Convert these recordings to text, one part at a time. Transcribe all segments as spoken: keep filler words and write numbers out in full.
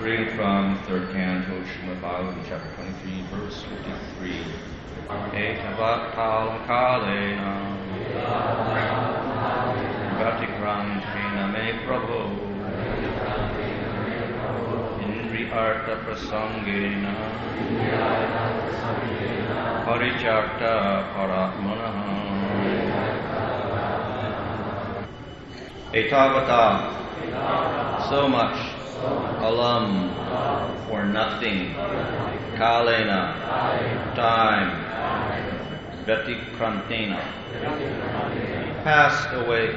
Reading from third canto, Srimad Bhagavatam, chapter twenty-three, verse fifty-three. Etavatal kalena gatikrantina me prabhu indri artha prasangena parichakta paratmanaha. Etavata, so much. Alam, for nothing. Kalena, time. Gatikrantina, passed away.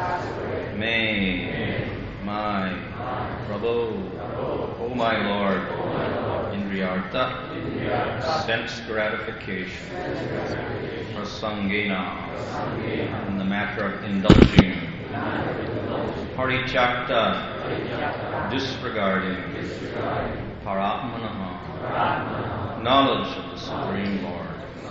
May, my Prabhu, O my Lord, Indriyartha, sense gratification. Prasangena, in the matter of indulging. Parichakta, disregarding. Paratmanaha, knowledge of the Supreme Lord.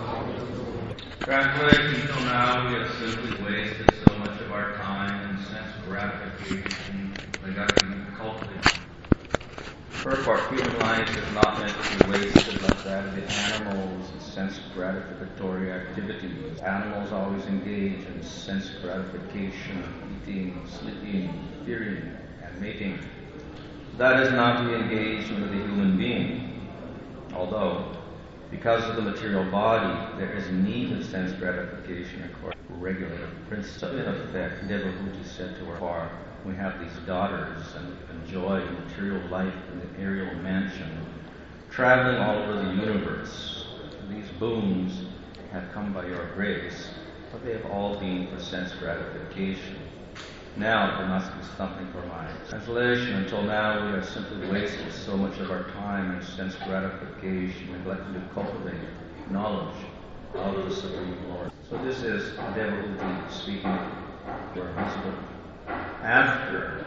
Translation, until now we have simply wasted so much of our time in sense gratification by getting cultivated. Purport, human life is not meant to be wasted like that of the animals in sense gratificatory activities. Animals always engage in sense gratification, eating, sleeping, hearing, and mating. That is not the engagement of the human being. Although, because of the material body, there is need of sense gratification according to regulative principle. In effect, Devahuti said to her, "Far, we have these daughters and enjoy material life in the aerial mansion, traveling all over the universe. These boons have come by your grace, but they have all been for sense gratification. Now there must be something for my translation. Until now we have simply wasted so much of our time in sense gratification, neglecting to cultivate knowledge of the Supreme Lord." So this is Devahuti speaking to her husband. After,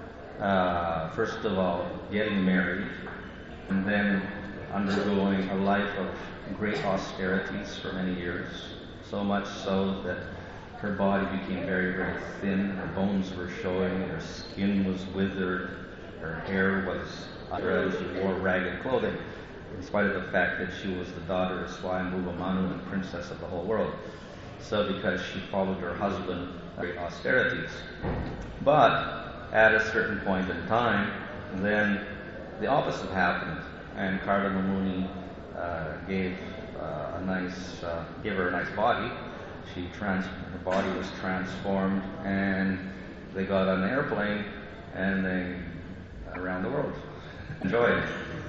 uh, first of all, getting married, and then undergoing a life of great austerities for many years, so much so that her body became very, very thin, her bones were showing, her skin was withered, her hair was red, she wore ragged clothing, in spite of the fact that she was the daughter of Swayambhuva Manu and princess of the whole world. So because she followed her husband, great austerities. But at a certain point in time, then the opposite happened, and Kardama Muni uh, gave uh, a nice, uh, gave her a nice body. She trans- her body was transformed, and they got on an airplane, and they around the world, enjoyed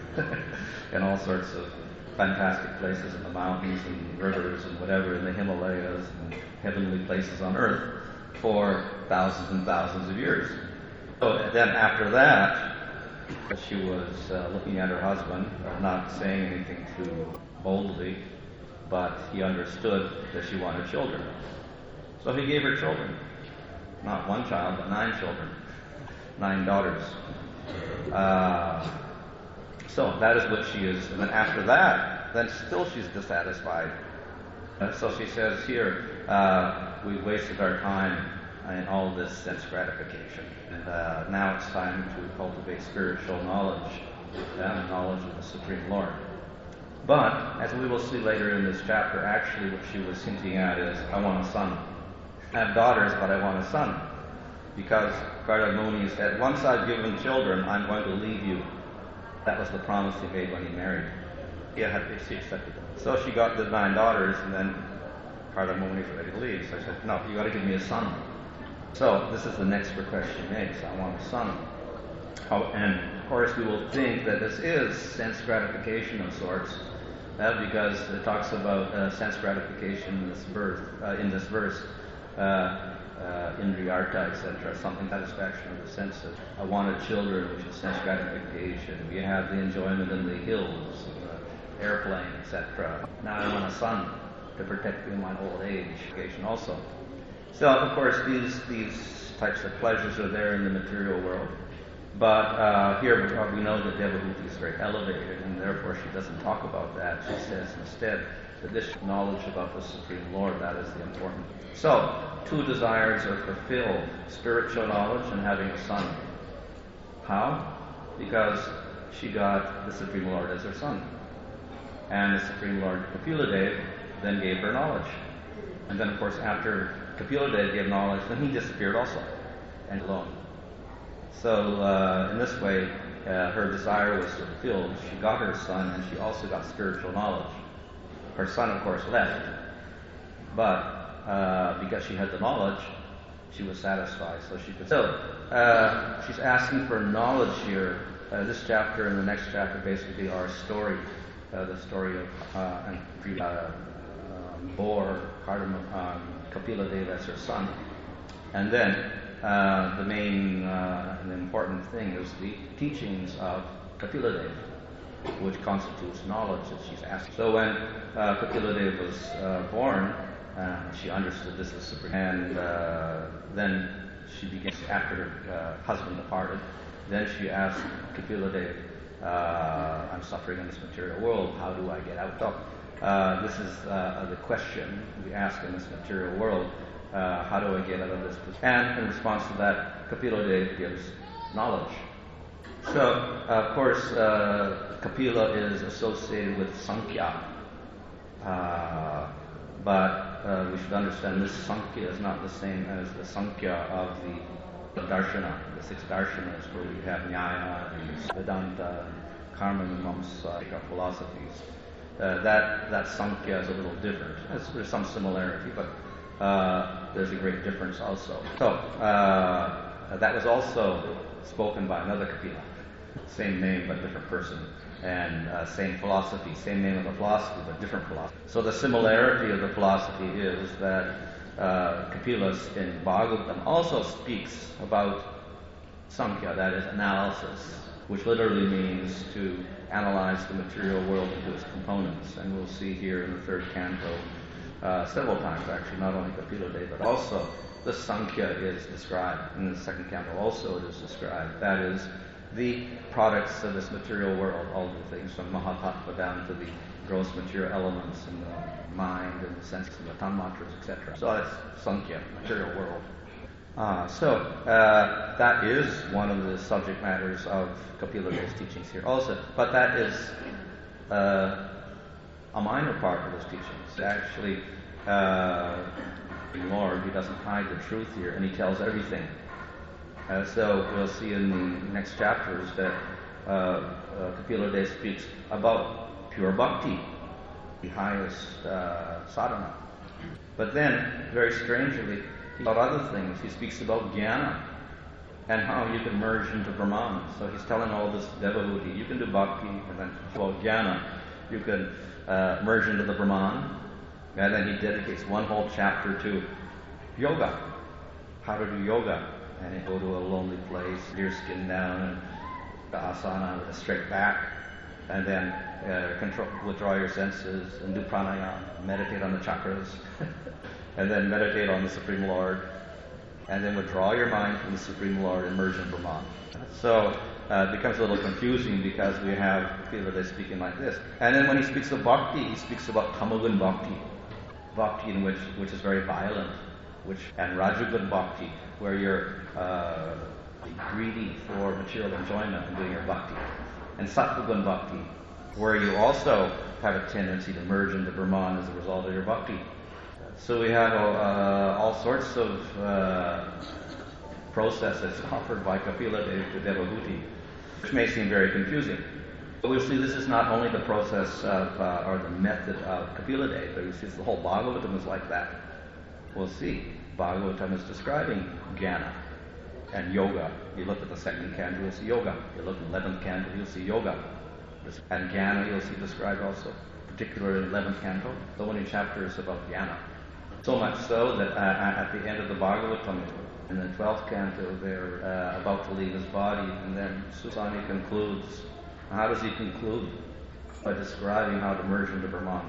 in all sorts of fantastic places in the mountains and rivers and whatever, in the Himalayas and heavenly places on earth for thousands and thousands of years. So then after that, she was uh, looking at her husband, not saying anything too boldly, but he understood that she wanted children. So he gave her children. Not one child, but nine children. Nine daughters. Uh, so that is what she is. And then after that, then still she's dissatisfied. Uh, so she says here, uh, we've wasted our time in all this sense gratification. And uh, now it's time to cultivate spiritual knowledge, and knowledge of the Supreme Lord. But, as we will see later in this chapter, actually what she was hinting at is, I want a son. I have daughters, but I want a son. Because Kardama Muni said, once I've given children, I'm going to leave you. That was the promise he made when he married. He had, she accepted it. So she got the nine daughters, and then Kardama Muni was ready to leave. So I said, no, you got to give me a son. So this is the next request she makes. I want a son. Oh, and of course we will think that this is sense gratification of sorts. Uh, because it talks about uh, sense gratification in this verse, uh, in this verse, uh, uh, indriyartha, et cetera, something satisfaction of the senses. I wanted children, which is sense gratification. We have the enjoyment in the hills, the airplane, et cetera. Now I want a son to protect me in my old age, also. So, of course, these these types of pleasures are there in the material world. But uh, here we know that Devahuti is very elevated, and therefore she doesn't talk about that. She says instead that this knowledge about the Supreme Lord, that is the important. So, two desires are fulfilled, spiritual knowledge and having a son. How? Because she got the Supreme Lord as her son. And the Supreme Lord Kapila then gave her knowledge. And then, of course, after Kapila gave knowledge, then he disappeared also, and alone. So, uh, in this way, uh, her desire was fulfilled. She got her son, and she also got spiritual knowledge. Her son, of course, left. But uh, because she had the knowledge, she was satisfied, so she could. So, uh, she's asking for knowledge here. Uh, this chapter and the next chapter basically are a story. Uh, the story of uh, and, uh, um, bore Cardamom, um, Kapila Deva as her son. And then uh, the main uh, and important thing is the teachings of Kapila Deva, which constitutes knowledge that she's asking. So when uh, Kapila Deva was uh, born, uh, she understood this as super. And uh, then she began, after her uh, husband departed, then she asked Kapila Deva, Uh, I'm suffering in this material world. How do I get out? So, uh, this is uh, the question we ask in this material world. Uh, how do I get out of this? And in response to that, Kapila Deva gives knowledge. So, uh, of course, uh, Kapila is associated with Sankhya. Uh, but uh, we should understand this Sankhya is not the same as the Sankhya of the The darshana, the six darshanas, where we have Nyaya and Vedanta, Karma, Mimamsa, philosophies. Uh, that that Sankhya is a little different. There's, there's some similarity, but uh, there's a great difference also. So uh, that was also spoken by another Kapila, same name but different person, and uh, same philosophy, same name of the philosophy but different philosophy. So the similarity of the philosophy is that Uh, Kapila in Bhagavatam also speaks about Sankhya, that is analysis, which literally means to analyze the material world into its components. And we'll see here in the third canto uh, several times, actually, not only Kapila Deva, but also the Sankhya is described. In the second canto also it is described. That is the products of this material world, all the things from Mahatattva down to the gross material elements and the mind and the senses and the tanmatras, et cetera. So that's Sankhya, material world. Uh, so uh, that is one of the subject matters of Kapila Deva's teachings here also. But that is uh, a minor part of his teachings. Actually, uh, the Lord, he doesn't hide the truth here, and he tells everything. Uh, so we'll see in the next chapters that uh, uh, Kapila Deva speaks about pure bhakti, the highest uh, sadhana. But then, very strangely, about other things. He speaks about jnana and how you can merge into Brahman. So he's telling all this devahuti. You can do bhakti, and then about jnana, you can uh, merge into the Brahman. And then he dedicates one whole chapter to yoga, how to do yoga. And you go to a lonely place, deer skin down, and the asana with a straight back, and then uh, control, withdraw your senses and do pranayama, meditate on the chakras, and then meditate on the Supreme Lord, and then withdraw your mind from the Supreme Lord and merge in Brahman. So uh, it becomes a little confusing because we have Kapila Deva speaking like this. And then when he speaks of bhakti, he speaks about tamagun bhakti, bhakti in which which is very violent, which and rajagun bhakti, where you're uh, greedy for material enjoyment and doing your bhakti, and sattvagun bhakti, where you also have a tendency to merge into Brahman as a result of your bhakti. So we have uh, all sorts of uh, processes offered by Kapila Deva to Devahuti, which may seem very confusing. But we'll see this is not only the process of, uh, or the method of Kapila Deva, but you see the whole Bhagavatam is like that. We'll see. Bhagavatam is describing jnana and yoga. You look at the second canto, you'll see yoga. You look at the eleventh canto, you'll see yoga. And jnana you'll see described also, particularly in the eleventh canto. So many chapters about jnana. So much so that uh, at the end of the Bhagavatam, in the twelfth canto, they're uh, about to leave his body, and then Susani concludes. How does he conclude? By describing how to merge into Brahman.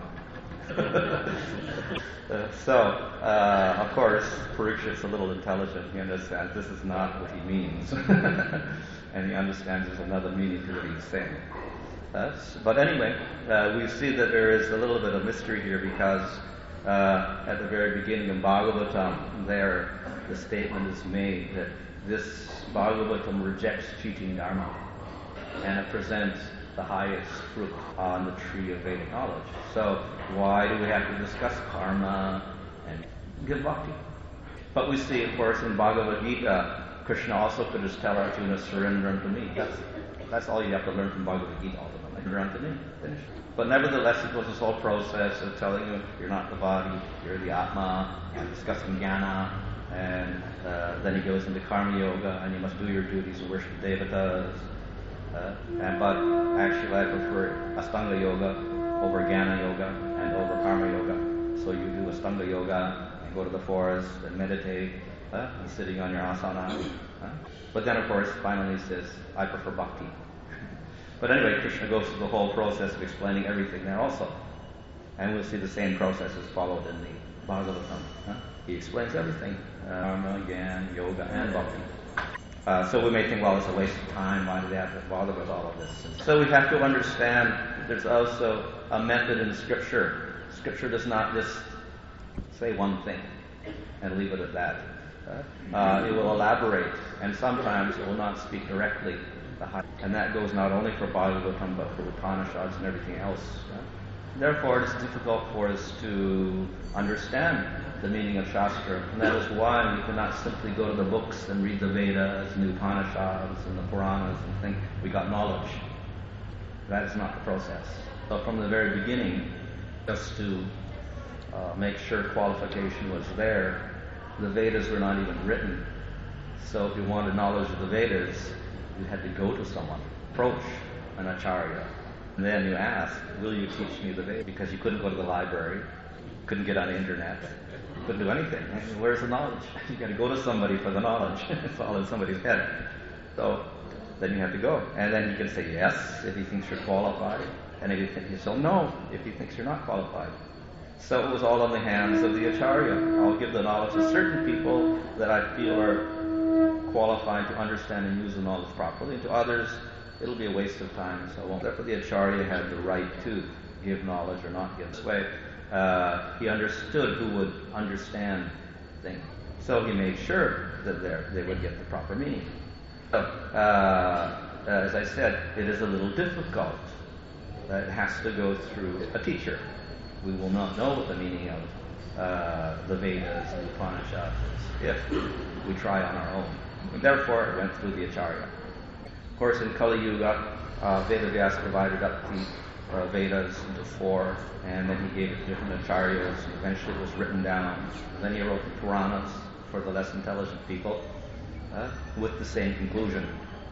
uh, so, uh, of course, Parikshit's a little intelligent. He understands this is not what he means. And he understands there's another meaning to what he's saying. Uh, but anyway, uh, we see that there is a little bit of mystery here because uh, at the very beginning of Bhagavatam, there the statement is made that this Bhagavatam rejects cheating dharma. and it presents the highest fruit on the tree of Vedic knowledge. So why do we have to discuss karma and give bhakti? But we see, of course, in Bhagavad Gita, Krishna also could just tell Arjuna, surrender unto me. That's, that's all you have to learn from Bhagavad Gita ultimately. Surrender unto me. Finish. But nevertheless, it was this whole process of telling you you're not the body, you're the Atma, and discussing jnana, and uh, then he goes into karma yoga, and you must do your duties and worship devatas. Uh, and, but actually, I prefer Astanga yoga over Jnana yoga and over karma yoga. So you do Astanga yoga and go to the forest and meditate, uh, and sitting on your asana. Uh. But then, of course, finally he says, I prefer bhakti. But anyway, Krishna goes through the whole process of explaining everything there also. And we'll see the same process is followed in the Bhagavatam. Huh? He explains everything, karma, jnana, yoga, and bhakti. Uh, so we may think, well, it's a waste of time. Why do they have to bother with all of this? And so we have to understand that there's also a method in Scripture. Scripture does not just say one thing and leave it at that. Uh, it will elaborate, and sometimes it will not speak directly. And that goes not only for Bhagavatam, but for Upanishads and everything else. Therefore, it is difficult for us to understand the meaning of Shastra. And that is why we cannot simply go to the books and read the Vedas and the Upanishads and the Puranas and think we got knowledge. That is not the process. So from the very beginning, just to uh, make sure qualification was there, the Vedas were not even written. So if you wanted knowledge of the Vedas, you had to go to someone, approach an acharya. And then you ask, will you teach me the Vedas? Because you couldn't go to the library, you couldn't get on the internet, you couldn't do anything. Where's the knowledge? You got to go to somebody for the knowledge. It's all in somebody's head. So then you have to go. And then you can say yes if he thinks you're qualified, and if you think you say no if he thinks you're not qualified. So it was all in the hands of the acharya. I'll give the knowledge to certain people that I feel are qualified to understand and use the knowledge properly. And to others, it'll be a waste of time, so I won't. Therefore, the acharya had the right to give knowledge or not give. This way, uh, he understood who would understand things. So he made sure that they would get the proper meaning. So, uh, as I said, it is a little difficult. Uh, it has to go through a teacher. We will not know the meaning of uh, the Vedas and the Upanishads if we try on our own. And therefore, it went through the acharya. Of course, in Kali Yuga, uh, Vedavyasa divided up the uh, Vedas into four, and then he gave it to different acharyas, and eventually it was written down. And then he wrote the Puranas for the less intelligent people, uh, with the same conclusion.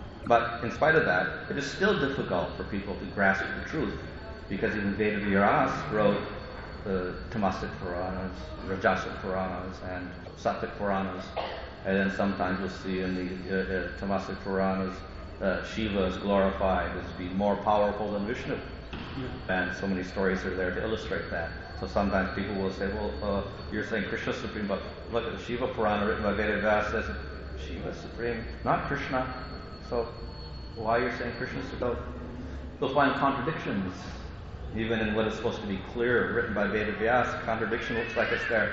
But in spite of that, it is still difficult for people to grasp the truth, because even Vedavyas wrote the Tamasic Puranas, Rajasic Puranas, and Sattvic Puranas. And then sometimes we'll see in the uh, uh, Tamasic Puranas, uh, Shiva is glorified as being more powerful than Vishnu. And so many stories are there to illustrate that. So sometimes people will say, well, uh, you're saying Krishna is supreme, but look at the Shiva Purana written by Vedavyasa says Shiva is supreme, not Krishna. So why you're saying Krishna is supreme? You'll find contradictions. Even in what is supposed to be clear, written by Vedavyasa, contradiction looks like it's there.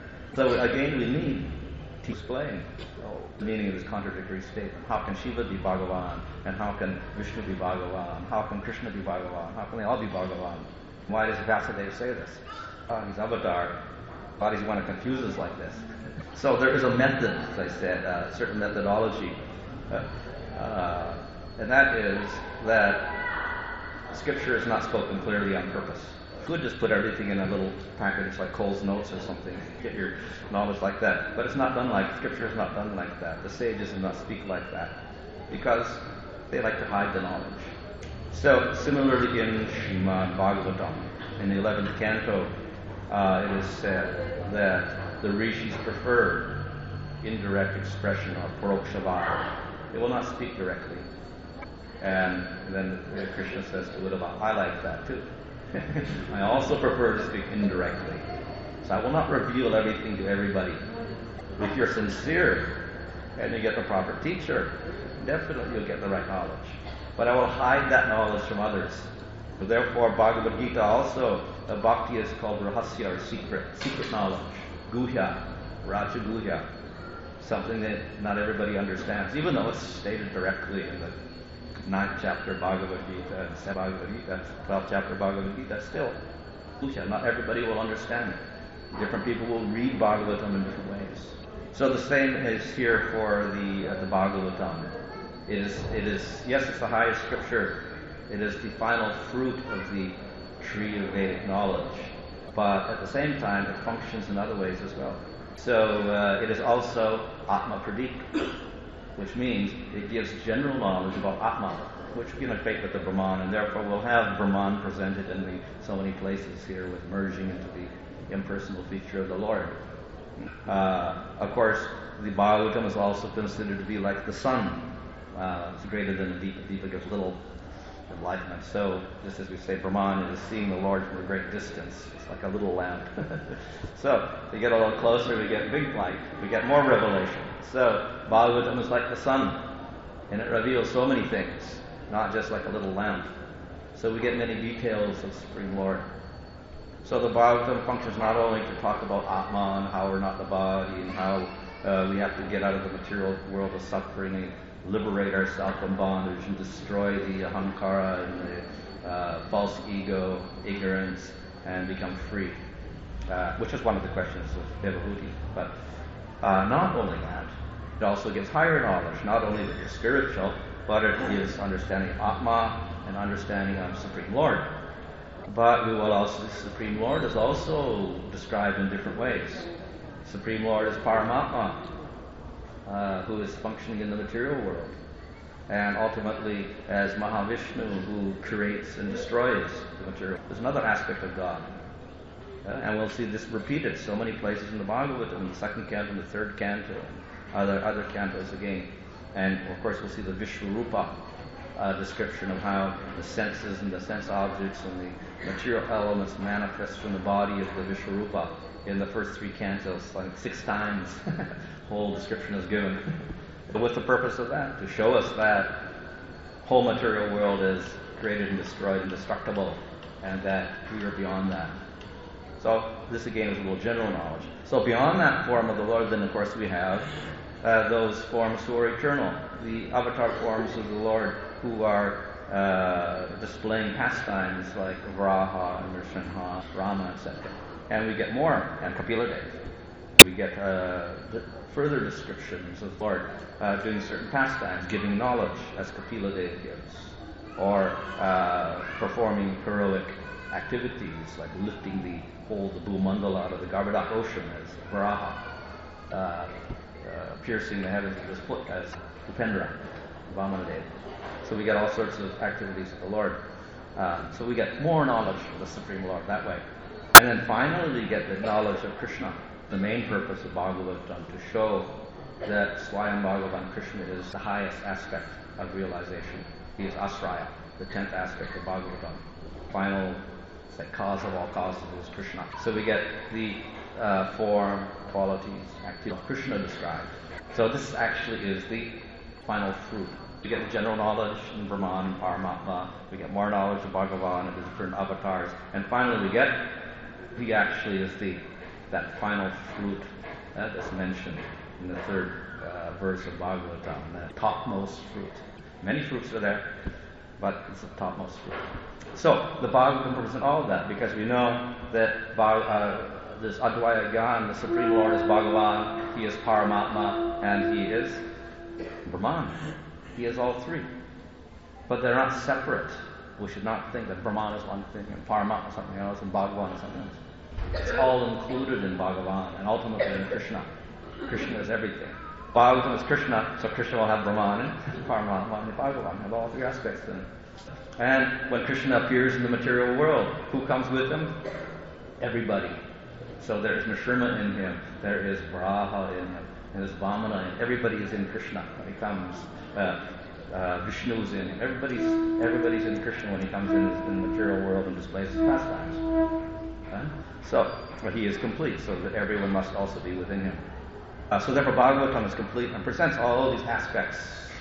So again, we need to explain the meaning of this contradictory statement. How can Shiva be Bhagavan? And how can Vishnu be Bhagavan? How can Krishna be Bhagavan? How can they all be Bhagavan? Why does Vasudeva say this? Oh, he's Avatar. Why does he want to confuse us like this? So there is a method, as I said, a certain methodology. Uh, uh, and that is that Scripture is not spoken clearly on purpose. You could just put everything in a little package like Cole's Notes or something, get your knowledge like that. But it's not done like, Scripture is not done like that. The sages do not speak like that, because they like to hide the knowledge. So, similarly in Srimad Bhagavatam, in the eleventh canto, uh, it is said that the rishis prefer indirect expression of Parokshavada. They will not speak directly. And then Krishna says to Uddhava, I like that too. I also prefer to speak indirectly. So I will not reveal everything to everybody. If you're sincere and you get the proper teacher, definitely you'll get the right knowledge. But I will hide that knowledge from others. So therefore, Bhagavad Gita also, uh, bhakti is called rahasya, or secret, secret knowledge. Guhya, Raja Guhya. Something that not everybody understands, even though it's stated directly in the ninth chapter Bhagavad Gita and seventh Bhagavad Gita, twelfth chapter Bhagavad Gita, still, not everybody will understand it. Different people will read Bhagavatam in different ways. So the same is here for the uh, the Bhagavatam. It is, it is, yes, it's the highest scripture. It is the final fruit of the tree of Vedic knowledge. But at the same time, it functions in other ways as well. So uh, it is also Atma Pradik, which means it gives general knowledge about Atma, which we can equate with the Brahman, and therefore we'll have Brahman presented in the, so many places here with merging into the impersonal feature of the Lord. Uh, of course, the Bhagavatam is also considered to be like the sun. Uh, it's greater than the Deepa. Deepa gives little enlightenment. So, just as we say, Brahman is seeing the Lord from a great distance. It's like a little lamp. So, we get a little closer, we get big light, we get more revelation. So, Bhagavatam is like the sun, and it reveals so many things, not just like a little lamp. So, we get many details of Supreme Lord. So, the Bhagavatam functions not only to talk about Atma and how we're not the body and how uh, we have to get out of the material world of suffering and liberate ourselves from bondage and destroy the ahankara and the uh, false ego, ignorance, and become free, uh, which is one of the questions of Devahuti. But uh, not only that, it also gives higher knowledge, not only that you're spiritual, but it gives understanding of Atma and understanding of Supreme Lord. But we will also, the Supreme Lord is also described in different ways. Supreme Lord is Paramatma, Uh, who is functioning in the material world, and ultimately as Mahavishnu, who creates and destroys the material. There's another aspect of God, uh, and we'll see this repeated so many places in the Bhagavatam, in the second canto, in the third canto, and other other cantos again. And of course, we'll see the Vishwarupa uh, description of how the senses and the sense objects and the material elements manifest from the body of the Vishwarupa in the first three cantos, like six times. Whole description is given. But with the purpose of that, to show us that whole material world is created and destroyed and destructible, and that we are beyond that. So this again is a little general knowledge. So beyond that form of the Lord, then of course we have uh, those forms who are eternal, the avatar forms of the Lord who are uh, displaying pastimes like Varaha, Nrsimha, Rama, et cetera. And we get more, and Kapila Dev. We get uh, further descriptions of the Lord uh, doing certain pastimes, giving knowledge, as Kapila Dev gives, or uh, performing heroic activities like lifting the whole the Bhumandala out of the Garbhodak ocean as Varaha, uh, uh, piercing the heavens with his foot as Upendra, Vamanadev. So we get all sorts of activities of the Lord. Uh, so we get more knowledge of the Supreme Lord that way. And then finally we get the knowledge of Krishna. The main purpose of Bhagavatam, to show that Swayam Bhagavan Krishna is the highest aspect of realization. He is Asraya, the tenth aspect of Bhagavatam. Final, like, cause of all causes is Krishna. So we get the uh, form, qualities, activity of Krishna described. So this actually is the final fruit. We get the general knowledge in Brahman and Paramatma. We get more knowledge of Bhagavan and the different avatars. And finally we get, he actually is the that final fruit uh, that's mentioned in the third uh, verse of Bhagavatam, that topmost fruit. Many fruits are there, but it's the topmost fruit. So the Bhagavatam represents all of that, because we know that uh, this Advaya Gyan, the Supreme Lord, is Bhagavan, he is Paramatma, and he is Brahman. He is all three. But they're not separate. We should not think that Brahman is one thing, and Paramatma is something else, and Bhagavan is something else. It's all included in Bhagavan and ultimately in Krishna. Krishna is everything. Bhagavatam is Krishna, so Krishna will have Brahman and Paramatma and Bhagavan, have all three aspects in it. And when Krishna appears in the material world, who comes with him? Everybody. So there is Nrsimha in him, there is Varaha in him, there is Vamana in him. Everybody is in Krishna when he comes. Uh, uh, Vishnu is in him. Everybody's, everybody's in Krishna when he comes in, in the material world and displays his pastimes. Uh, so, but he is complete, so that everyone must also be within him. Uh, so therefore Bhagavatam is complete and presents all of these aspects.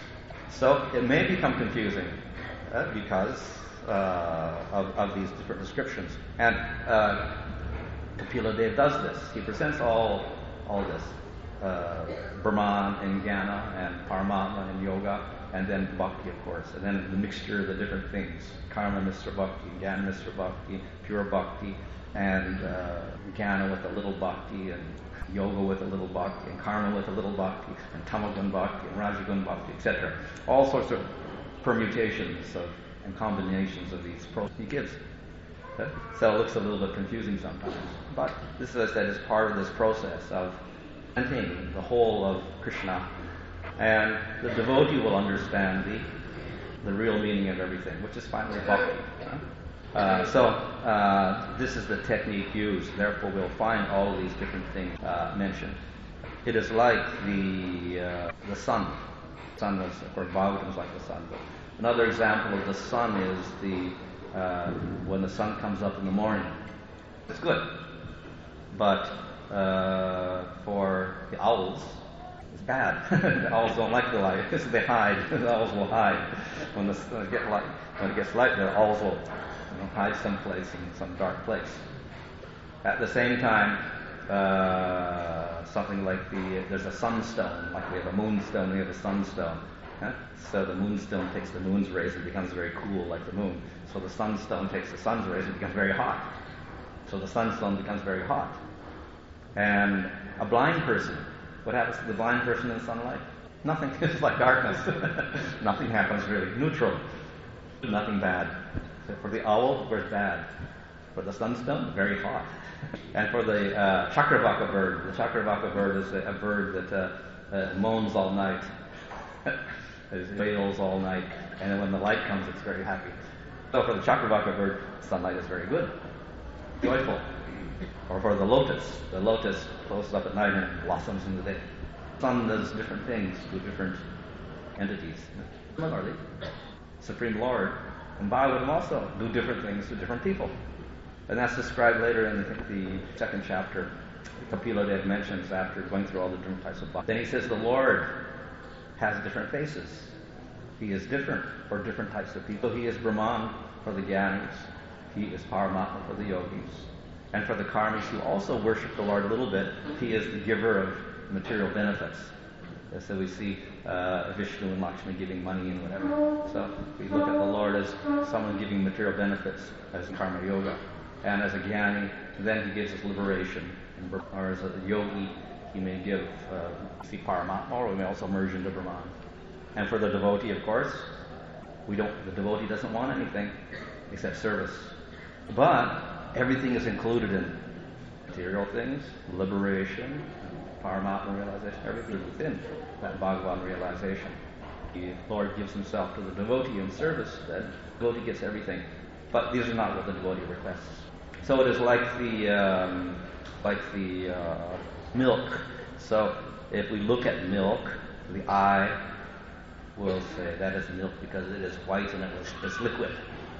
So it may become confusing uh, because uh, of, of these different descriptions. And uh, Kapila Dev does this. He presents all all this. Uh, Brahman and Jnana and Paramatma and Yoga and then bhakti, of course, and then the mixture of the different things, karma Misra Bhakti, Jnana Misra Bhakti, pure bhakti, and uh, jnana with a little bhakti, and yoga with a little bhakti, and karma with a little bhakti, and tamagun bhakti, and rajagun bhakti, et cetera. All sorts of permutations of and combinations of these pros he gives. Okay? So it looks a little bit confusing sometimes. But this, as I said, is part of this process of presenting the whole of Krishna. And the devotee will understand the the real meaning of everything, which is finally bhakti. Uh, so uh, this is the technique used. Therefore, we'll find all of these different things uh, mentioned. It is like the uh, the sun. The sun was, of course, Bhagavatam is like the sun. But another example of the sun is the uh, when the sun comes up in the morning. It's good, but uh, for the owls, it's bad. The owls don't like the light, so they hide. The owls will hide when the when it, get light, when it gets light. The owls will you know, hide someplace in some dark place. At the same time, uh, something like the there's a sunstone, like we have a moonstone, we have a sunstone. Huh? So the moonstone takes the moon's rays and becomes very cool, like the moon. So the sunstone takes the sun's rays and becomes very hot. So the sunstone becomes very hot. And a blind person, what happens to the blind person in sunlight? Nothing. It's like darkness. Nothing happens really. Neutral. Nothing bad. So for the owl, where's bad? For the sunstone, very hot. And for the uh, Chakravaka bird, the Chakravaka bird is a, a bird that uh, uh, moans all night. It wails all night. And then when the light comes, it's very happy. So for the Chakravaka bird, sunlight is very good. Joyful. Or for the lotus, the lotus closes up at night and blossoms in the day. The sun does different things to different entities. Similarly, Supreme Lord and Bhagavatam also do different things to different people. And that's described later in, I think, the second chapter. Kapila Dev mentions after going through all the different types of bhakti. Then he says the Lord has different faces. He is different for different types of people. He is Brahman for the Gyanis. He is Paramatma for the yogis. And for the karmis who also worship the Lord a little bit, he is the giver of material benefits. So we see uh, Vishnu and Lakshmi giving money and whatever. So we look at the Lord as someone giving material benefits as in karma yoga. And as a jnani, then he gives us liberation. Or as a yogi, he may give uh, see Paramatma, or we may also merge into Brahman. And for the devotee, of course, we don't. The devotee doesn't want anything except service. But everything is included in material things, liberation, Paramatma realization, everything is within that Bhagavan realization. The Lord gives himself to the devotee in service, that the devotee gets everything. But these are not what the devotee requests. So it is like the um, like the uh, milk. So if we look at milk, the eye will say that is milk because it is white and it was it's liquid.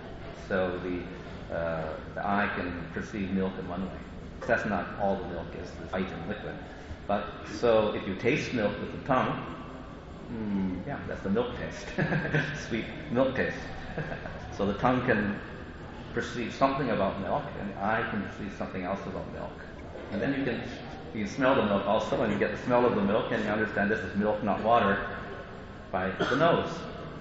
So the Uh, the eye can perceive milk in one way. That's not all the milk is, it's white and liquid. But so if you taste milk with the tongue, mm, yeah, that's the milk taste. Sweet milk taste. So the tongue can perceive something about milk, and the eye can perceive something else about milk. And then you can you can smell the milk also, and you get the smell of the milk, and you understand this is milk, not water, by the nose.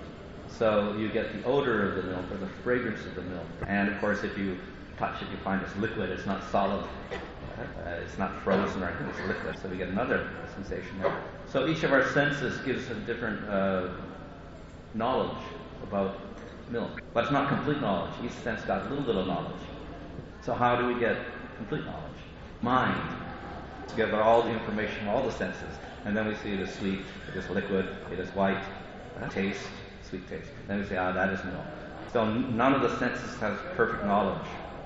So you get the odor of the milk or the fragrance of the milk. And of course, if you touch it, you find it's liquid. It's not solid. Uh, it's not frozen or anything. It's liquid. So we get another sensation there. So each of our senses gives a different uh, knowledge about milk. But it's not complete knowledge. Each sense got a little bit of knowledge. So how do we get complete knowledge? Mind. To get all the information, all the senses. And then we see it is sweet, it is liquid, it is white, uh, taste. Sweet taste. Then we say, ah, that is milk. So n- none of the senses has perfect knowledge.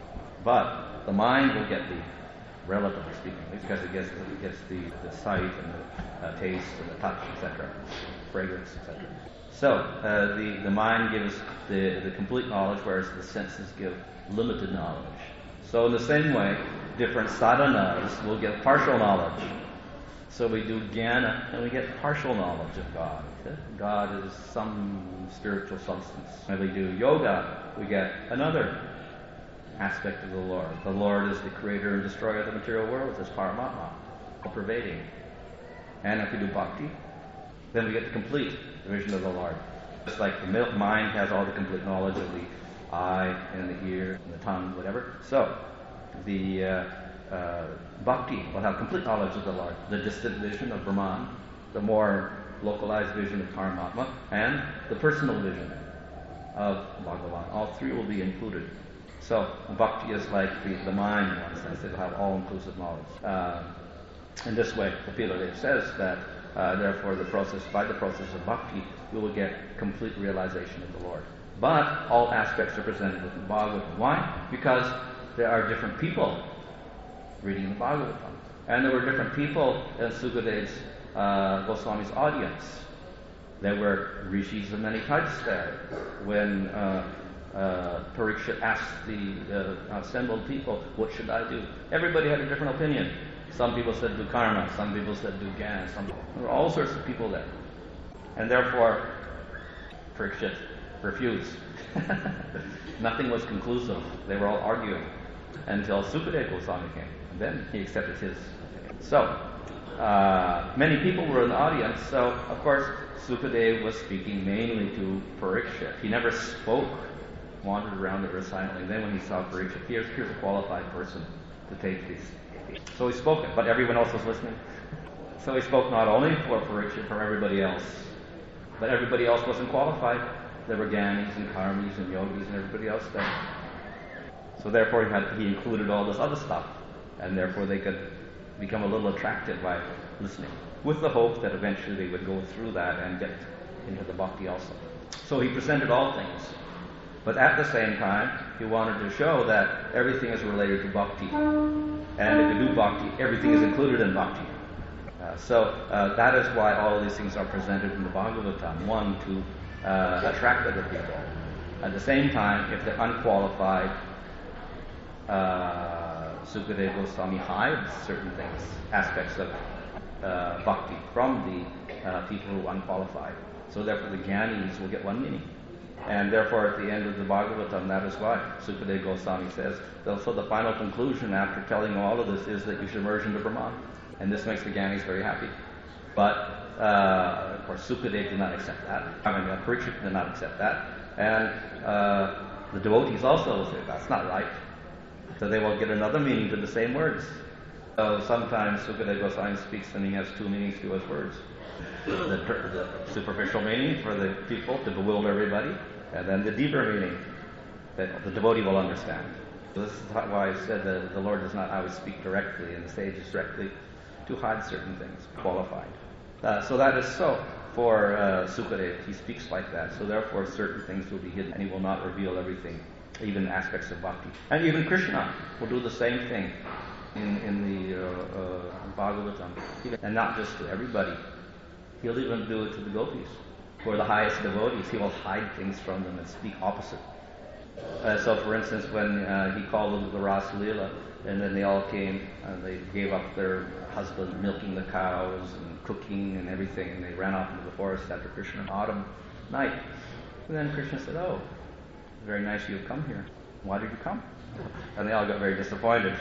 But the mind will get the, relatively speaking, because it gets, it gets the, the sight and the uh, taste and the touch, et cetera, fragrance, et cetera. So uh, the, the mind gives the, the complete knowledge, whereas the senses give limited knowledge. So in the same way, different sadhanas will give partial knowledge. So we do jnana, and we get partial knowledge of God. God is some spiritual substance. When we do yoga, we get another aspect of the Lord. The Lord is the creator and destroyer of the material world. It's Paramatma, all-pervading. And if we do bhakti, then we get the complete vision of the Lord. Just like the milk mind has all the complete knowledge of the eye and the ear and the tongue, whatever. So, the uh, uh, bhakti will have complete knowledge of the Lord, the distant vision of Brahman, the more localized vision of Paramatma, and the personal vision of Bhagavan. All three will be included. So, bhakti is like the, the mind in one sense. It will have all-inclusive knowledge. Uh, in this way, Kapila says that, uh, therefore, the process, by the process of bhakti, we will get complete realization of the Lord. But all aspects are presented within the Bhagavatam. Why? Because there are different people reading the Bhagavatam. And there were different people in Sukadev's, uh, Goswami's audience. There were rishis of many types there. When uh, uh, Parikshit asked the uh, assembled people, what should I do? Everybody had a different opinion. Some people said do karma, some people said do gyan, some there were all sorts of people there. And therefore, Parikshit refused. Nothing was conclusive. They were all arguing until Sukadeva Goswami came. And then he accepted his opinion. So, uh, many people were in the audience, so of course Sukadeva was speaking mainly to Parikshit. He never spoke, wandered around the earth silently. Then when he saw Parikshit, here's, here's a qualified person to take these. So he spoke it, but everyone else was listening. So he spoke not only for Parikshit, for everybody else. But everybody else wasn't qualified. There were Gyanis and Karmis and Yogis and everybody else there. So therefore he, had, he included all this other stuff. And therefore they could become a little attracted by listening. With the hope that eventually they would go through that and get into the bhakti also. So he presented all things. But at the same time, he wanted to show that everything is related to bhakti. And if you do bhakti, everything is included in bhakti. Uh, so uh, that is why all of these things are presented in the Bhagavatam. One, to uh, attract other people. At the same time, if they're unqualified, uh, Sukadeva Goswami hides certain things, aspects of uh, bhakti from the uh, people who are unqualified. So therefore the Jnanis will get one meaning. And therefore at the end of the Bhagavatam, that is why Sukadeva Goswami says, so the final conclusion after telling all of this is that you should merge into Brahman. And this makes the Jnanis very happy. But, uh, of course, Sukadeva did not accept that. I mean, uh, Parikshit did not accept that. And uh, the devotees also will say, that's not right. So they will get another meaning to the same words. So sometimes Sukadeva Goswami speaks and he has two meanings to his words. The, the superficial meaning for the people to bewilder everybody, and then the deeper meaning that the devotee will understand. So this is why I said that the Lord does not always speak directly, and the sages directly, to hide certain things, qualified. Uh, so that is so for uh, Sukadeva. He speaks like that. So therefore certain things will be hidden, and he will not reveal everything, even aspects of bhakti. And even Krishna will do the same thing in, in the uh, uh, Bhagavatam, and not just to everybody. He'll even do it to the gopis. For the highest devotees, he will hide things from them and speak opposite. Uh, so, for instance, when uh, he called them the Ras Leela, and then they all came, and they gave up their husband milking the cows and cooking and everything, and they ran off into the forest after Krishna autumn night. And then Krishna said, "Oh, very nice you've come here. Why did you come?" And they all got very disappointed.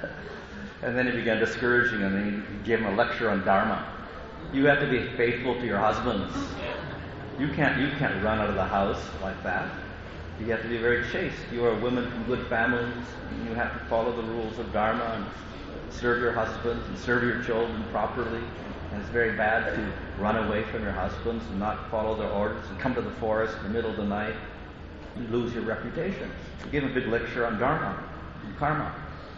And then he began discouraging them, and he gave them a lecture on Dharma. You have to be faithful to your husbands. You can't you can't run out of the house like that. You have to be very chaste. You are women from good families. And you have to follow the rules of Dharma and serve your husbands and serve your children properly. And it's very bad to run away from your husbands and not follow their orders and come to the forest in the middle of the night. You lose your reputation. He gave a big lecture on Dharma and karma.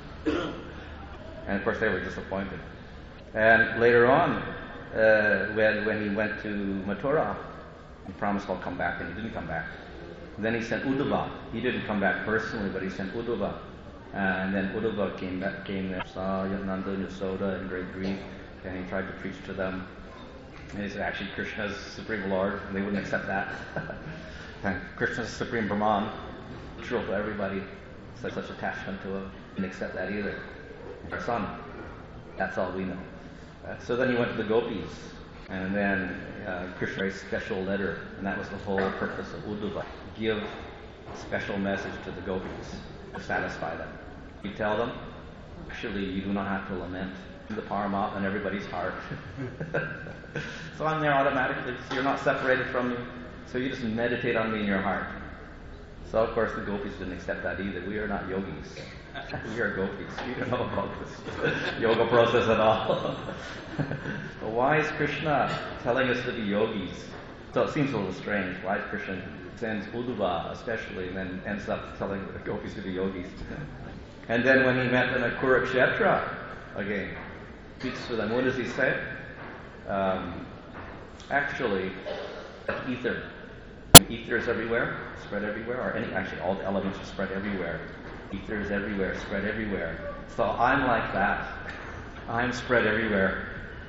And of course they were disappointed. And later on, Uh, when, when he went to Mathura, he promised I'll come back, and he didn't come back. And then he sent Uddhava. He didn't come back personally, but he sent Uddhava. Uh, and then Uddhava came back, came there, saw Nanda and Yasoda in great grief, and he tried to preach to them. And he said, actually, Krishna is Supreme Lord, and they wouldn't accept that. And Krishna is Supreme Brahman, true for everybody. Such, such attachment to him, didn't accept that either. Our son, that's all we know. Uh, so then he went to the gopis, and then uh, Krishna wrote a special letter, and that was the whole purpose of Uddhava. Give a special message to the gopis to satisfy them. You tell them, actually, you do not have to lament the Paramatma in everybody's heart. So I'm there automatically, so you're not separated from me. So you just meditate on me in your heart. So of course the gopis didn't accept that either. We are not yogis. We are gopis. We don't know about this yoga process at all. But why is Krishna telling us to be yogis? So it seems a little strange. Why is Krishna sends Uddhava especially and then ends up telling the gopis to be yogis? And then when he met them at Kurukshetra, again, speaks to them. What does he say? Um, actually, like ether. Ether is everywhere, spread everywhere, or any, actually all the elements are spread everywhere. Ether is everywhere, spread everywhere. So I'm like that. I'm spread everywhere.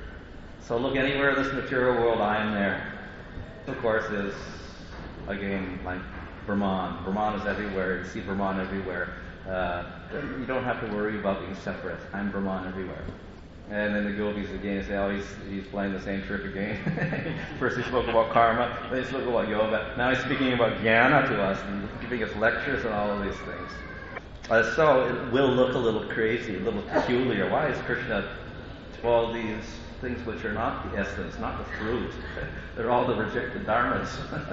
So look anywhere in this material world, I'm there. Of course, is again like Brahman. Brahman is everywhere. You see Brahman everywhere. Uh, you don't have to worry about being separate. I'm Brahman everywhere. And then the gopis again say, oh, he's, he's playing the same trick again. First he spoke about karma, then he spoke about yoga. Now he's speaking about jnana to us and giving us lectures and all of these things. Uh, so it will look a little crazy, a little peculiar. Why is Krishna to all these things which are not the essence, not the fruit? They're all the rejected dharmas.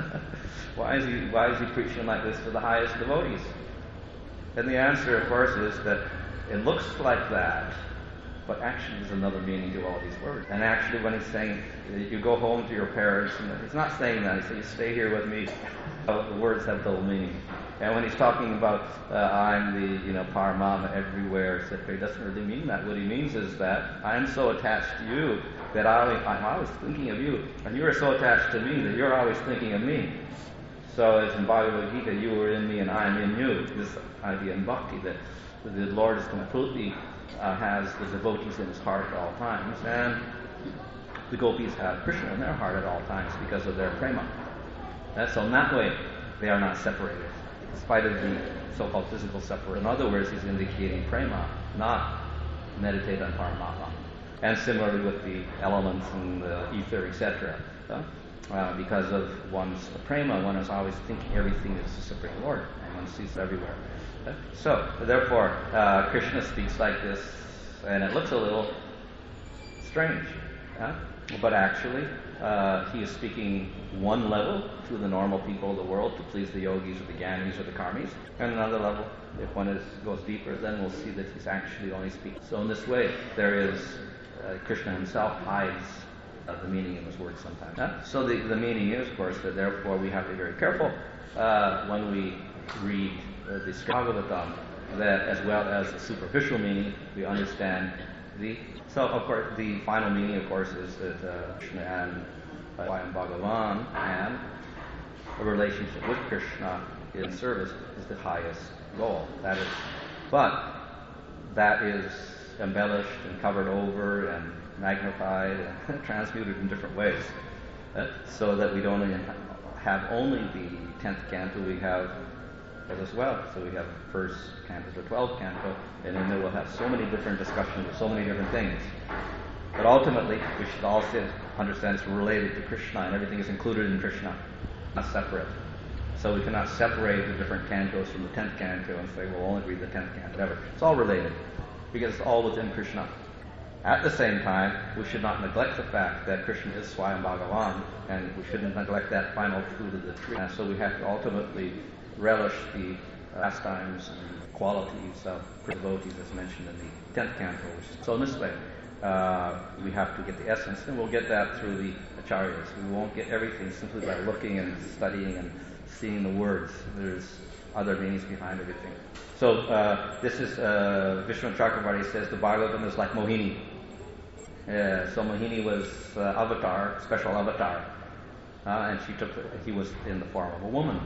Why is he why is he preaching like this to the highest devotees? And the answer, of course, is that it looks like that, but actually there's another meaning to all these words. And actually when he's saying you go home to your parents, and he's not saying that, he's saying you stay here with me. The words have double meaning. And when he's talking about uh, I'm the, you know, Paramama everywhere, et cetera, he doesn't really mean that. What he means is that I'm so attached to you that I, I'm always thinking of you, and you are so attached to me that you're always thinking of me. So as in Bhagavad Gita, you are in me and I am in you. This idea in bhakti that the Lord is completely uh, has the devotees in his heart at all times, and the gopis have Krishna in their heart at all times because of their prema. And so in that way, they are not separated, in spite of the so-called physical separation. In other words, he's indicating prema, not meditate on Paramatma. And similarly with the elements and the ether, et cetera. So, uh, because of one's prema, one is always thinking everything is the Supreme Lord, and one sees it everywhere. Okay? So, therefore, uh, Krishna speaks like this, and it looks a little strange. Huh? But actually, uh, he is speaking one level to the normal people of the world to please the yogis or the gyanis or the karmis, and another level, if one is, goes deeper, then we'll see that he's actually only speaking. So in this way, there is, uh, Krishna himself hides uh, the meaning of his words sometimes. Huh? So the, the meaning is, of course, that therefore we have to be very careful uh, when we read uh, the Bhagavatam, that as well as the superficial meaning, we understand the. So, of course, the final meaning, of course, is that uh, Krishna and Swayam Bhagavan and a relationship with Krishna in service is the highest goal. That is, but that is embellished and covered over and magnified and transmuted in different ways, uh, so that we don't have only the tenth canto. We have as well. So we have first canto to twelfth canto, and then there will have so many different discussions of so many different things. But ultimately, we should also understand it's related to Krishna, and everything is included in Krishna, not separate. So we cannot separate the different cantos from the tenth canto and say, we'll only read the tenth canto, whatever. It's all related, because it's all within Krishna. At the same time, we should not neglect the fact that Krishna is Swayam Bhagavan, and we shouldn't neglect that final fruit of the tree. And so we have to ultimately relish the pastimes and qualities of devotees as mentioned in the tenth canto. So in this way, uh, we have to get the essence, and we'll get that through the acharyas. We won't get everything simply by looking and studying and seeing the words. There's other meanings behind everything. So uh, this is, uh, Vishnu Chakravarti says the Bhagavatam is like Mohini. Uh, so Mohini was uh, avatar, special avatar, uh, and she took, he was in the form of a woman.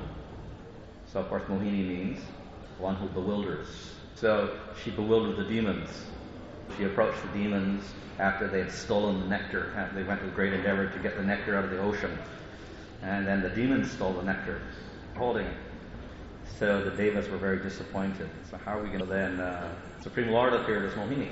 So of course Mohini means one who bewilders. So she bewildered the demons. She approached the demons after they had stolen the nectar. They went to great endeavor to get the nectar out of the ocean. And then the demons stole the nectar, holding it. So the Devas were very disappointed. So how are we going to then... Uh, Supreme Lord appeared as Mohini.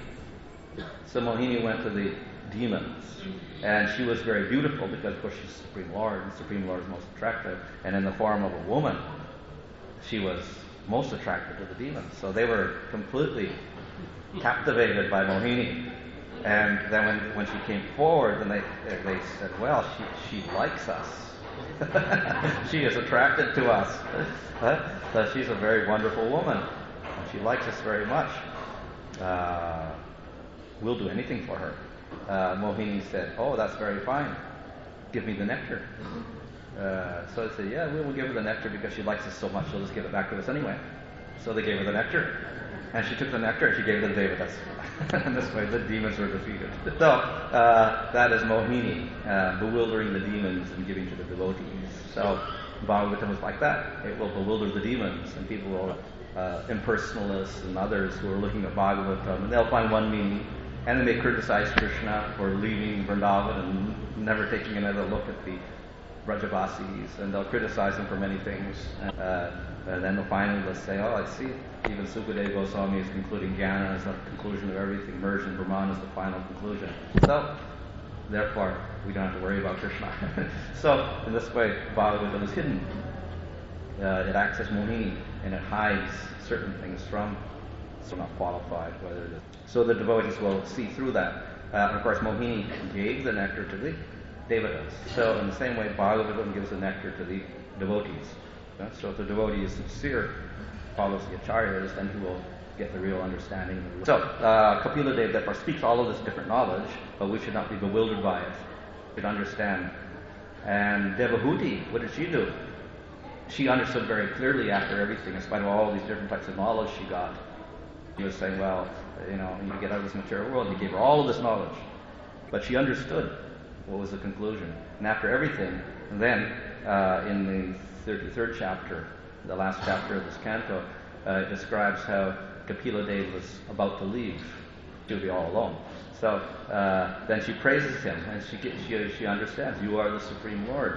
So Mohini went to the demons. And she was very beautiful because, of course, she's Supreme Lord. And Supreme Lord is most attractive. And in the form of a woman, she was most attractive to the demons. So they were completely captivated by Mohini. And then when, when she came forward, then they they said, well, she, she likes us. She is attracted to us. So she's a very wonderful woman, and she likes us very much. Uh, we'll do anything for her. Uh, Mohini said, "Oh, that's very fine. Give me the nectar." Uh, so I said, "Yeah, we will give her the nectar because she likes us so much. She'll just give it back to us anyway." So they gave her the nectar, and she took the nectar and she gave it to David. And this way, the demons were defeated. So uh, that is Mohini, uh, bewildering the demons and giving to the devotees. So Bhagavatam was like that. It will bewilder the demons, and people will, uh, impersonalists and others who are looking at Bhagavatam, and they'll find one meaning, and they may criticize Krishna for leaving Vrindavan and never taking another look at the Brajavasis, and they'll criticize them for many things. Uh, and then they'll finally they'll say, "Oh, I see. Even Sukadeva Goswami is concluding Jnana as the conclusion of everything. Merged in Brahman is the final conclusion. So, therefore, we don't have to worry about Krishna." So, in this way, Bhagavatam is hidden. Uh, it acts as Mohini, and it hides certain things from, so not qualified, whether it is. So the devotees will see through that. Uh, and of course, Mohini gave the nectar to the devatas. So, in the same way, Bhagavatam gives the nectar to the devotees. Uh, so, if the devotee is sincere, follows the acharyas, then he will get the real understanding. Of the so, uh, Kapila Dev therefore speaks all of this different knowledge, but we should not be bewildered by it. We should understand. And Devahuti, what did she do? She understood very clearly after everything, in spite of all these different types of knowledge she got. She was saying, well, you know, you get out of this material world. He gave her all of this knowledge. But she understood what was the conclusion. And after everything, then uh, in the thirty-third chapter, the last chapter of this canto, uh, it describes how Kapila Dev was about to leave. She'll be all alone. So uh, then she praises him, and she, gets, she she understands, you are the Supreme Lord.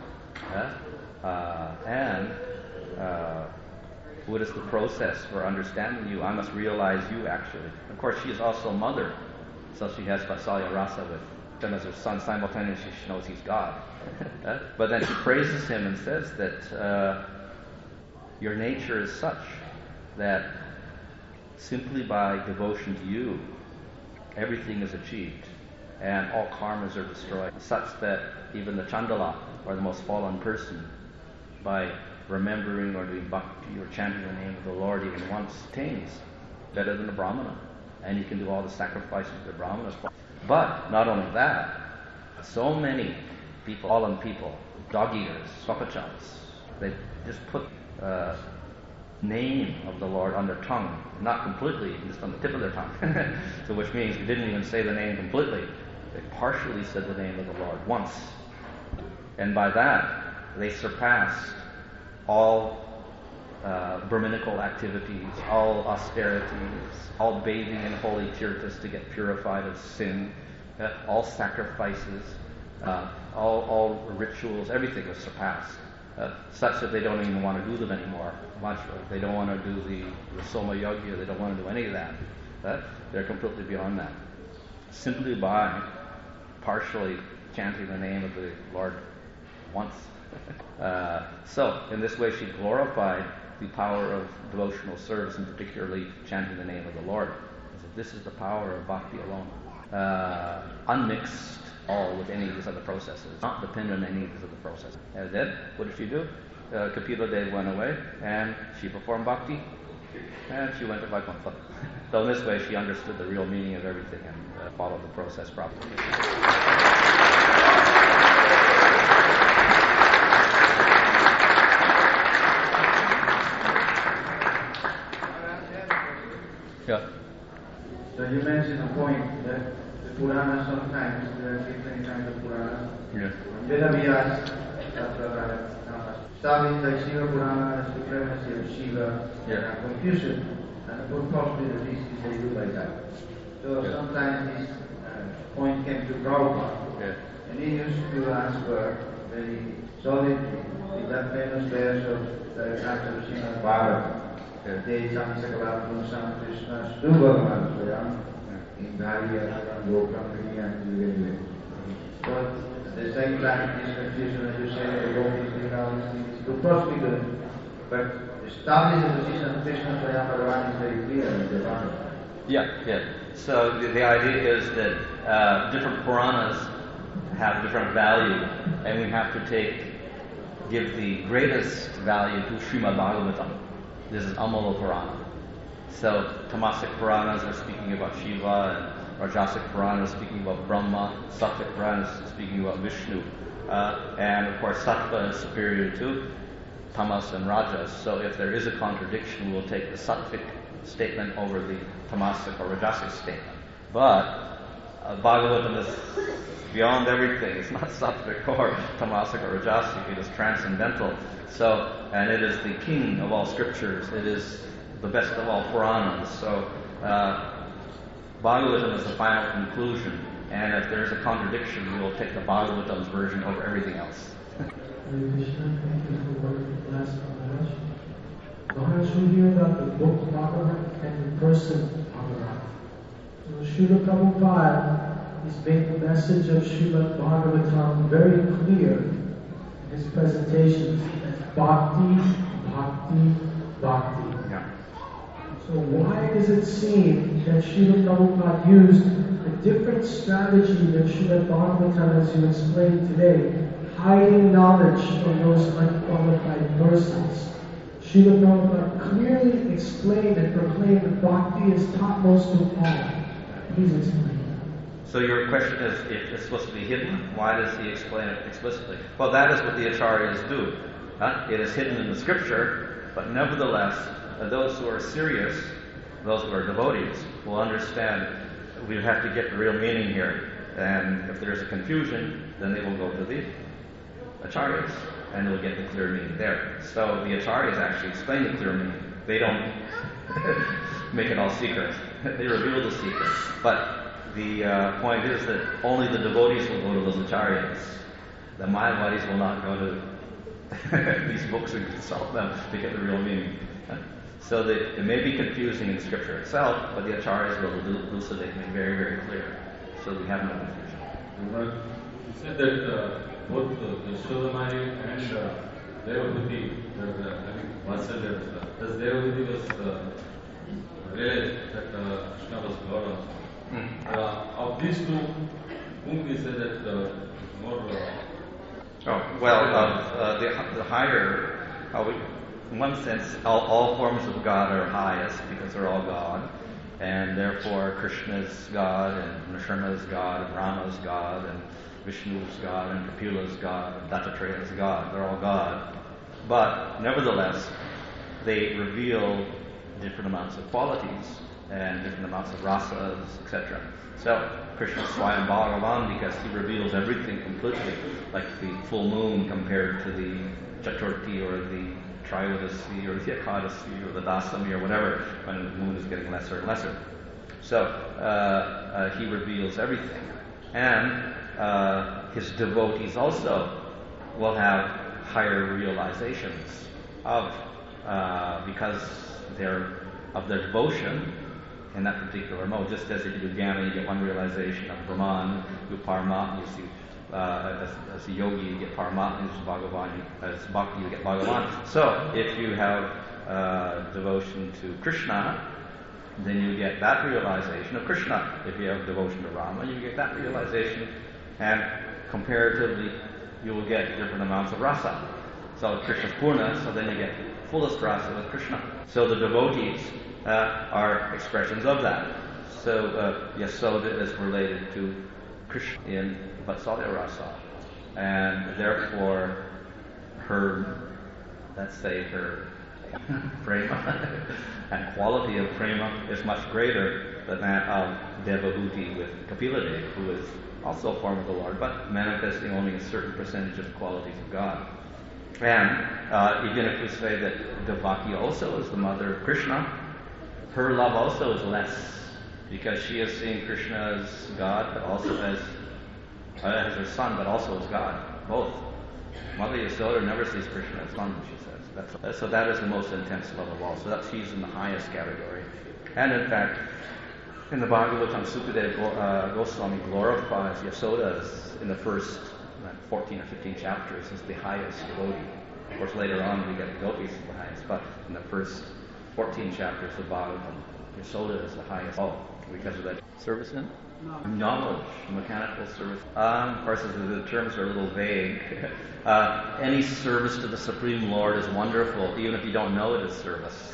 Uh, uh, and uh, what is the process for understanding you? I must realize you, actually. Of course, she is also mother, so she has Vatsalya Rasa with him as her son. Simultaneously, she knows he's God. uh, but then she praises him and says that uh, your nature is such that simply by devotion to you, everything is achieved, and all karmas are destroyed, such that even the Chandala, or the most fallen person, by remembering or doing bhakti or chanting the name of the Lord even once, attains better than a Brahmana. And you can do all the sacrifices the Brahmanas. But not only that, so many people, fallen people, dog eaters, swapachas, they just put uh, name of the Lord on their tongue, not completely, just on the tip of their tongue. So which means they didn't even say the name completely. They partially said the name of the Lord once. And by that, they surpassed all uh, Brahminical activities, all austerities, all bathing in holy tirthas to get purified of sin, uh, all sacrifices, uh, all, all rituals, everything was surpassed. Uh, such that they don't even want to do them anymore. Much they don't want to do the, the Soma Yogya, they don't want to do any of that. Uh, they're completely beyond that. Simply by partially chanting the name of the Lord once. uh, so, in this way, she glorified the power of devotional service, and particularly chanting the name of the Lord. So this is the power of bhakti alone, uh, unmixed all with any of these other processes, not dependent on any of these other processes. And then, what did she do? Uh, Kapila Dev went away, and she performed bhakti, and she went to Vaikuntha. So in this way, she understood the real meaning of everything and uh, followed the process properly. Yeah. So you mentioned a point that the Puranas sometimes, there are different kinds of Puranas. Yeah. Vedavyas, established like Shiva Purana, the supremacy of Shiva, Yeah. and Confucian, and the possibly the least is they do like that. So Yeah. sometimes this uh, point came to Prabhupada, Yeah. and he used to answer very solidly with that famous verse of the Santa Srimad Bhagavatam. They Sami Sakalatum Sam Krishna Stu Bhagavan Swayam in Dhariya Lokam Kriyan Jivele. But at the same time, this confusion, as you say, the Gopis doing all these things, could possibly good. But establish the position of Krishna Swayam Bhagavan is very clear in the Bhagavatam. Yeah, yeah. So the, the idea is that uh, different Puranas have different value, and we have to take give the greatest value to Srimad Bhagavatam. This is Amala Purana. So Tamasic Puranas are speaking about Shiva, and Rajasic Puranas speaking about Brahma, Sattvic Puranas speaking about Vishnu. Uh, and of course Sattva is superior to Tamas and Rajas. So if there is a contradiction, we'll take the Sattvic statement over the Tamasic or Rajasic statement. But uh, Bhagavatam is beyond everything. It's not Sattvic or Tamasic or Rajasic. It is transcendental. So, and it is the king of all scriptures. It is the best of all Puranas. So, uh, Bhagavatam is the final conclusion. And if there is a contradiction, we will take the Bhagavatam's version over everything else. Hare Krishna, thank you for the last Maharaj. Maharaj, we hear about the book Bhagavatam and the person Bhagavatam. So Srila Prabhupada has made the message of Srimad Bhagavatam very clear in his presentations as Bhakti, Bhakti, Bhakti. Yeah. So why does it seem that Srila Prabhupada used a different strategy than Srimad Bhagavatam, as you explained today, hiding knowledge from those unqualified persons? Srila Prabhupada clearly explained and proclaimed that Bhakti is topmost of all. Please explain. So your question is, if it's supposed to be hidden, why does he explain it explicitly? Well, that is what the Acharyas do. Huh? It is hidden in the scripture, but nevertheless, uh, those who are serious, those who are devotees, will understand we have to get the real meaning here. And if there's a confusion, then they will go to the Acharyas, and they'll get the clear meaning there. So the Acharyas actually explain the clear meaning. They don't make it all secret. They reveal the secret. But the uh, point is that only the devotees will go to those Acharyas. The Mayavadis will not go to these books and consult them to get the real meaning. So that it may be confusing in the scripture itself, but the Acharyas will elucidate and make very, very clear. So we have no confusion. You said that uh, both uh, Yashodamai and uh, Devabhuti were uh, having Vatsala. Does Devabhuti was uh, realized that uh, Krishna was God also? Mm. Uh, of these two, whom we say that uh, more. Uh, Oh, well, uh, uh, the, the higher, uh, we, in one sense, all, all forms of God are highest because they're all God, and therefore Krishna is God, and Nrsimha is God, and Rama is God, and Vishnu is God, and Kapila is God, and Dattatreya is God. They're all God. But nevertheless, they reveal different amounts of qualities and different amounts of rasas, et cetera. So, Krishna is Swayam Bhagavan because he reveals everything completely, like the full moon compared to the Chaturthi or the Trayodasi or the Ekadasi or the Dasami or whatever, when the moon is getting lesser and lesser. So, uh, uh, he reveals everything. And uh, his devotees also will have higher realizations of, uh, because they're of their devotion in that particular mode. Just as if you do Jnana, you get one realization of Brahman, you do Paramatma, you see, uh, as, as a yogi, you get Paramatma, as Bhagavan, as Bhakti, you get Bhagavan. So, if you have uh, devotion to Krishna, then you get that realization of Krishna. If you have devotion to Rama, you get that realization, and comparatively, you will get different amounts of rasa. So, Krishna's Purna, so then you get fullest rasa with Krishna. So, the devotees Uh, are expressions of that. So uh, Yasoda is related to Krishna in Vatsalya Rasa, and therefore her, let's say her prema and quality of prema is much greater than that of Devabhuti with Kapila Dev, who is also a form of the Lord, but manifesting only a certain percentage of the qualities of God. And uh, even if we say that Devaki also is the mother of Krishna, her love also is less, because she is seeing Krishna as God, but also as, uh, as her son, but also as God, both. Mother Yasoda never sees Krishna as son, she says. That's, so that is the most intense love of all. So that she's in the highest category. And in fact, in the Bhagavatam, Sukadeva uh, Goswami glorifies Yasoda as in the first uh, fourteen or fifteen chapters as the highest devotee. Of course, later on we get the gopis as the highest, but in the first fourteen chapters of Bhagavatam, Yasoda is the highest of all because of that service in Knowledge, mechanical service. Um, of course, the, the terms are a little vague. Uh, any service to the Supreme Lord is wonderful, even if you don't know it is service.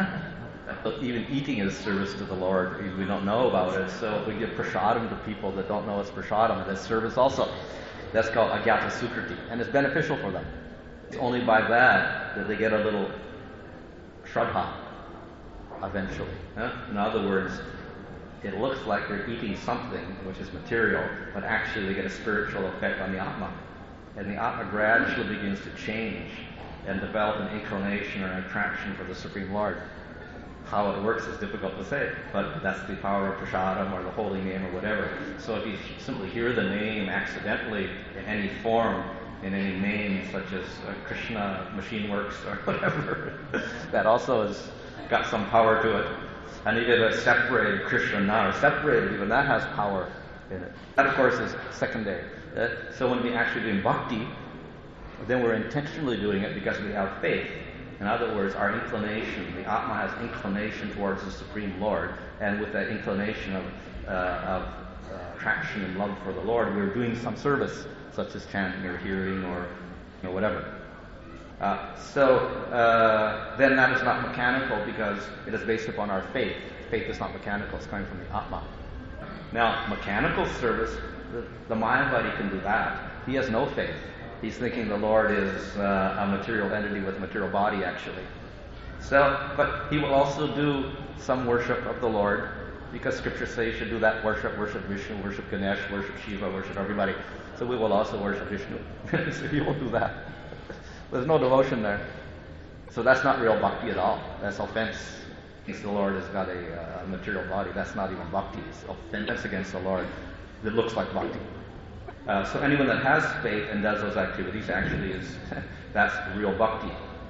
Even eating is service to the Lord, even if we don't know about it. So if we give prasadam to people that don't know it's prasadam, that's service also. That's called agyata sukriti, and it's beneficial for them. It's only by that that they get a little shraddha eventually. Huh? In other words, it looks like they're eating something which is material, but actually they get a spiritual effect on the Atma. And the Atma gradually begins to change and develop an inclination or an attraction for the Supreme Lord. How it works is difficult to say, but that's the power of prasadam or the holy name or whatever. So if you simply hear the name accidentally in any form, in any name such as uh, Krishna Machine Works or whatever, that also has got some power to it. And even a separated Krishna now, separated, even that has power in it. That, of course, is secondary. Uh, so when we actually do bhakti, then we're intentionally doing it because we have faith. In other words, our inclination, the Atma has inclination towards the Supreme Lord, and with that inclination of, uh, of uh, attraction and love for the Lord, we're doing some service, such as chanting or hearing or you know, whatever. Uh, so uh, then that is not mechanical because it is based upon our faith. Faith is not mechanical, it's coming from the Atma. Now, mechanical service, the, the Mayavadi can do that. He has no faith. He's thinking the Lord is uh, a material entity with a material body, actually. So, but he will also do some worship of the Lord because Scripture says you should do that worship, worship Vishnu, worship Ganesh, worship Shiva, worship everybody. So we will also worship Vishnu. So he will do that. There's no devotion there. So that's not real bhakti at all. That's offense. Because the Lord has got a uh, material body. That's not even bhakti. It's offense against the Lord that looks like bhakti. Uh, so anyone that has faith and does those activities actually is, that's real bhakti.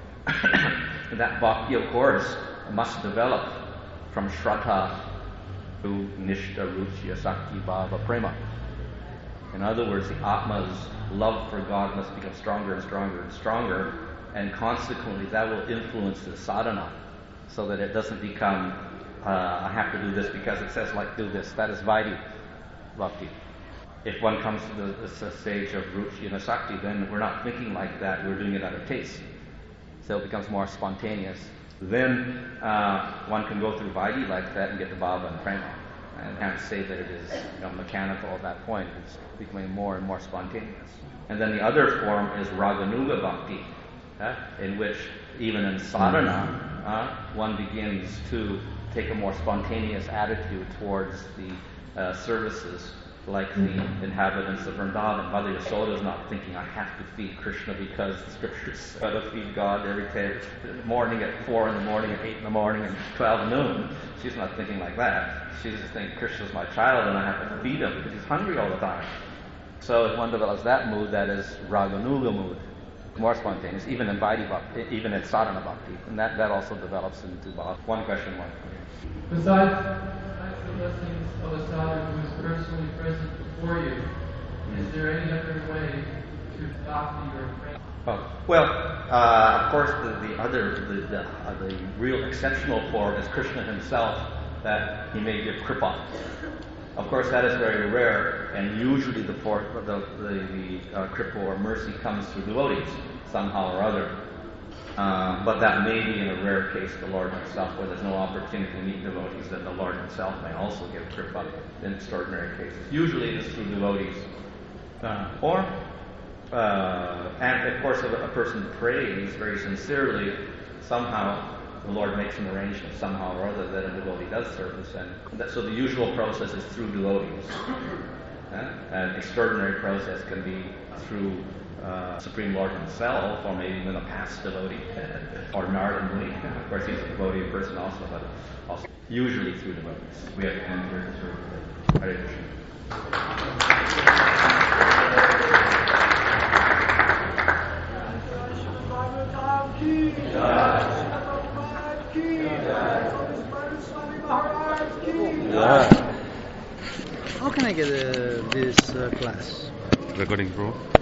And that bhakti, of course, must develop from shraddha to nishta, ruchi, sakti, bhava, prema. In other words, the Atma's love for God must become stronger and stronger and stronger, and consequently that will influence the sadhana, so that it doesn't become, uh, I have to do this because it says like do this. That is vaidhi bhakti. If one comes to the, the stage of ruchi and asakti, then we're not thinking like that, we're doing it out of taste. So it becomes more spontaneous. Then uh, one can go through vaidhi like that and get to bhava and prema. And can't say that it is you know, mechanical at that point. It's becoming more and more spontaneous. And then the other form is raganuga bhakti, uh, in which even in sadhana, uh, one begins to take a more spontaneous attitude towards the uh, services, like the inhabitants of Vrindavan. Mother Yasoda is not thinking, I have to feed Krishna because the scriptures say to feed God every day, morning at four in the morning, at eight in the morning, and twelve noon. She's not thinking like that. She's just thinking, Krishna's my child and I have to feed him because he's hungry all the time. So if one develops that mood, that is raganuga mood, more spontaneous, even in vaidhi bhakti, even in sadhana bhakti. And that, that also develops into bhakti. One question, one. Besides, besides the blessings of a sadhu who is personally present before you, is there any other way to bhakti or pray? Oh, well, uh, of course, the, the other, the, the, uh, the real exceptional form is Krishna himself, that he may give kripa. Of course, that is very rare, and usually the, for, the, the, the uh, kripa or mercy comes through devotees, somehow or other. Uh, but that may be in a rare case the Lord himself, where there's no opportunity to meet devotees, that the Lord himself may also give kripa in extraordinary cases. Usually it is through devotees. Uh, or, uh, and of course, if a person prays very sincerely, somehow the Lord makes an arrangement somehow or other that a devotee does service. And that, so the usual process is through devotees. Uh, an extraordinary process can be through Uh, Supreme Lord himself, or maybe even a past devotee, or Narada Muni. Of course, he's a devotee person also, but also usually through devotees. We have to end here to serve Hare How can I get uh, this uh, class? Recording pro.